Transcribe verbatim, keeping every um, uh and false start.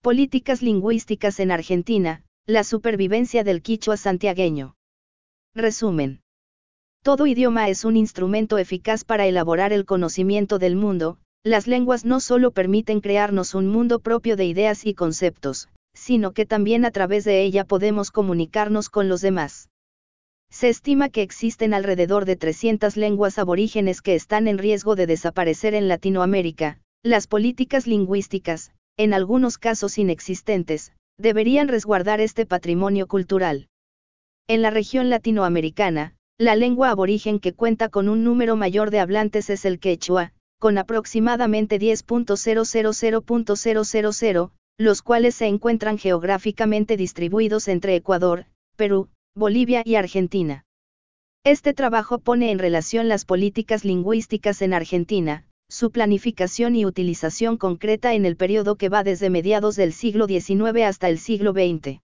Políticas lingüísticas en Argentina, la supervivencia del quichua santiagueño. Resumen. Todo idioma es un instrumento eficaz para elaborar el conocimiento del mundo. Las lenguas no solo permiten crearnos un mundo propio de ideas y conceptos, sino que también a través de ella podemos comunicarnos con los demás. Se estima que existen alrededor de trescientas lenguas aborígenes que están en riesgo de desaparecer en Latinoamérica. Las políticas lingüísticas, en algunos casos inexistentes, deberían resguardar este patrimonio cultural. En la región latinoamericana, la lengua aborigen que cuenta con un número mayor de hablantes es el quechua, con aproximadamente diez punto cero cero cero punto cero cero cero, los cuales se encuentran geográficamente distribuidos entre Ecuador, Perú, Bolivia y Argentina. Este trabajo pone en relación las políticas lingüísticas en Argentina, su planificación y utilización concreta en el periodo que va desde mediados del siglo diecinueve hasta el siglo veinte.